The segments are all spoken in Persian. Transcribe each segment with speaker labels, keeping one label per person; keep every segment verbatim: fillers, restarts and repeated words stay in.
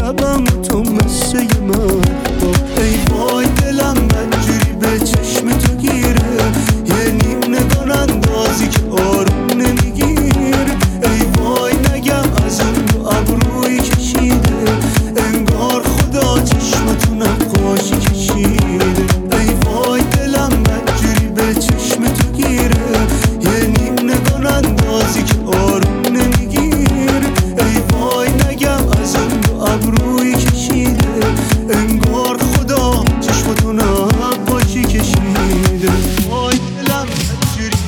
Speaker 1: شبم تو مثل یه مهتاب. ای وای دلم بدجوری به چشم تو گیره، یه نیم نگاه اندازی که آروم نمیگیره. ای وای نگم از اون دو ابروی کشیده، انگار خدا چشمتو نقاشی کشیده. ای وای دلم بدجوری به چشم تو گیره، یه نیم نگاه اندازی که آروم نمیگیره. ای وای نگم از اون دو ابروی کشیده، انگار خدا چشمتو نقاشی کشیده. وای دلم بدجوری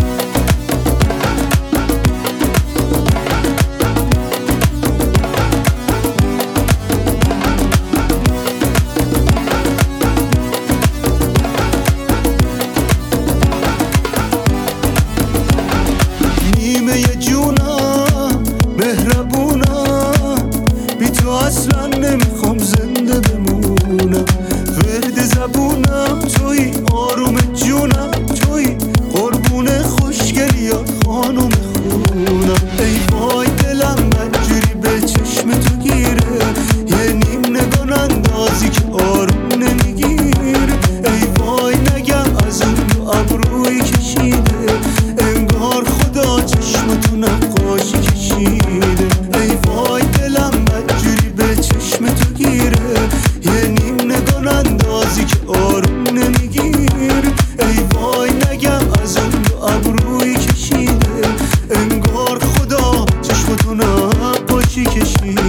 Speaker 1: نیمه جونم مهربونم، بی تو اصلا نمیخوام زنده بمونم. ورد زبونم توی، آروم جونم توی، قربون خوشگلیات خانم خونم. ای وای دلم بدجوری به چشم تو گیره، یه نیم نگاه اندازی که آروم نمیگیره. ای وای نگم از اون دو ابروی کشیده، انگار خدا چشمتو نقاشی کشیده. ای وای دلم بدجوری به چشم تو گیره، یه نیم نگاه اندازی که آروم نمیگیره. ای وای نگم از اون دو ابروی کشیده، انگار خدا چشمتو نقاشی کشیده.